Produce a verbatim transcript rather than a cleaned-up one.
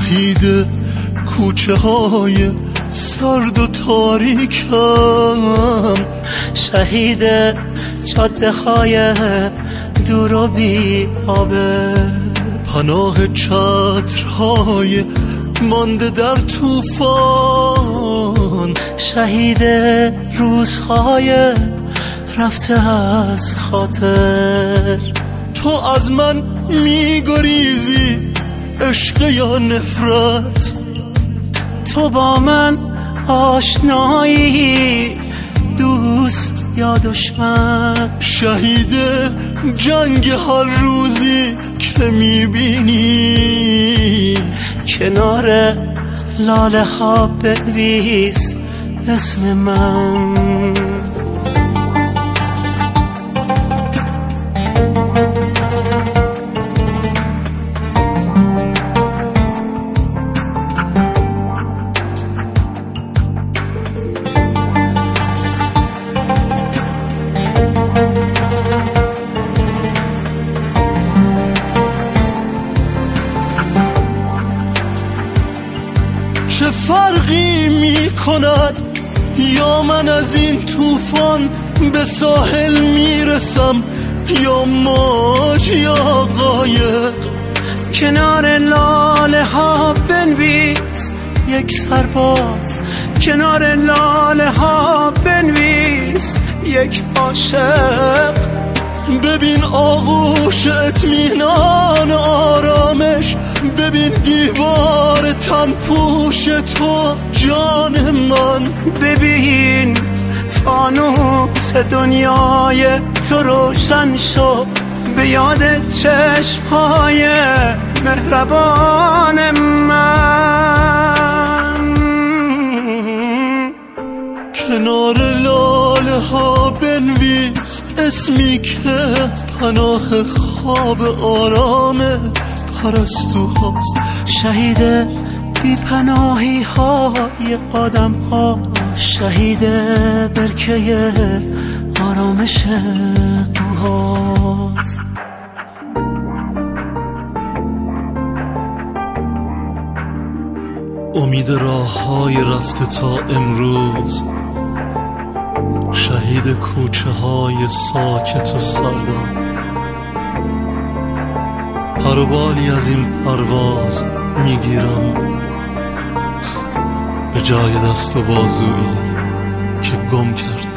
شهید کوچه های سرد و تاریکم، شهید جاده های دور و بی آبه، پناه چترهای مانده در طوفان، شهید روزهای رفته از خاطر. تو از من میگریزی عشق یا نفرت، تو با من آشنایی دوست یا دشمن، شهید جنگ هر روزی که میبینی، کنار لاله ها بنویس اسم من. چه فرقی می کند یا من از این طوفان به ساحل میرسم یا موج یا قایق، کنار لاله ها بنویس یک سرباز، کنار لاله ها بنویس یک عاشق. ببین آغوش اطمینان آرامش، ببین دیوار تنپوش تو جان من، ببین فانوس دنیای تو روشن شد به یاد چشمهای مهربان من. کنار لاله ها بنویس اسمی که پناه خواب آرام پرستوهاست، شهید بی پناهی های آدم ها، شهید برکه آرامش قوهاست. امید راه های رفته تا امروز، شهید کوچه های ساکت و سردم، پروبالی از این پرواز میگیرم به جای دست و بازویی که گم کردم.